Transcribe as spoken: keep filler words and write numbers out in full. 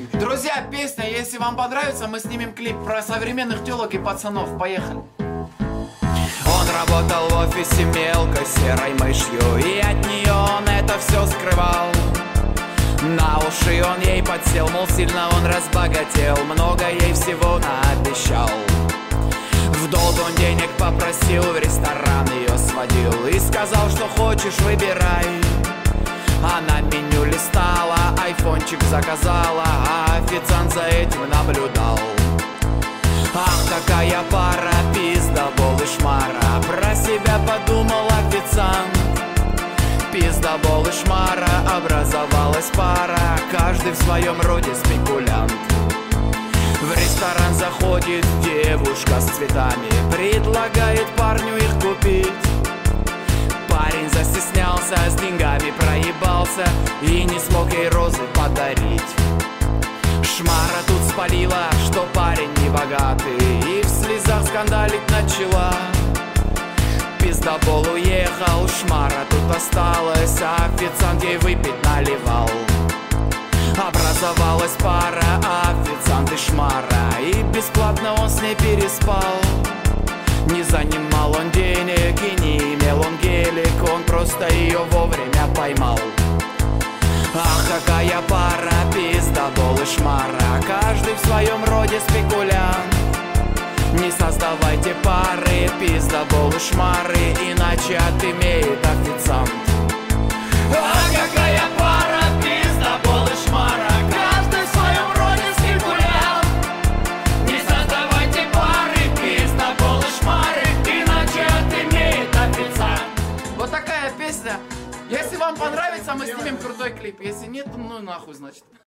Друзья, песня, если вам понравится, мы снимем клип про современных телок и пацанов. Поехали. Он работал в офисе мелкой серой мышью, и от нее он это все скрывал. На уши он ей подсел, мол, сильно он разбогател, много ей всего наобещал. В долг он денег попросил, в ресторан ее сводил и сказал, что хочешь, выбирай. Она меню листала, айфончик заказала, а официант за этим наблюдал. Ах, какая пара, пиздобол и шмара, про себя подумал официант. Пиздобол и шмара, образовалась пара, каждый в своем роде спекулянт. В ресторан заходит девушка с цветами, предлагает парню их купить. Парень застеснялся, с деньгами проебался и не смог ей розы подарить. Шмара тут спалила, что парень не богатый, и в слезах скандалить начала. Пиздобол уехал, шмара тут осталась, а официант ей выпить наливал. Образовалась пара, официант и шмара, и бесплатно он с ней переспал. Не занимал он денег и не имел он гелик, он просто ее вовремя поймал. Ах, какая пара, пиздобол и шмара, каждый в своем роде спекулянт. Не создавайте пары, пиздобол и шмары, иначе отымеет официант. Ах, какая пара, пиздобол и шмара, каждый в своем роде спекулянт. Не создавайте пары, пиздобол и шмары, иначе отымеет официант. Вот такая песня. Если вам понравится, мы снимем крутой клип. Если нет, ну нахуй, значит.